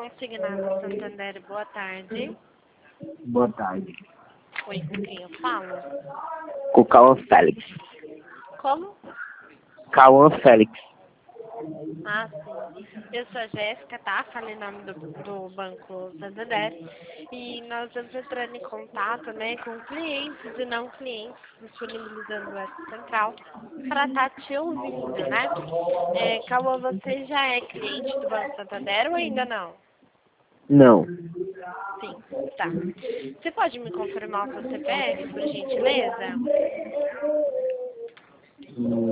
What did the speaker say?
Consignado Santander, boa tarde. Boa tarde. Oi, com quem eu falo? Com o Cauã Félix. Como? Cauã Félix. Ah, sim. Eu sou a Jéssica, tá? Falei o nome do Banco Santander. E nós estamos entrando em contato, né, com clientes e não clientes, disponibilizando essa central para estar te ouvindo, né? Cauã, você já é cliente do Banco Santander ou ainda não? Não. Sim, tá. Você pode me confirmar o seu CPF, por gentileza?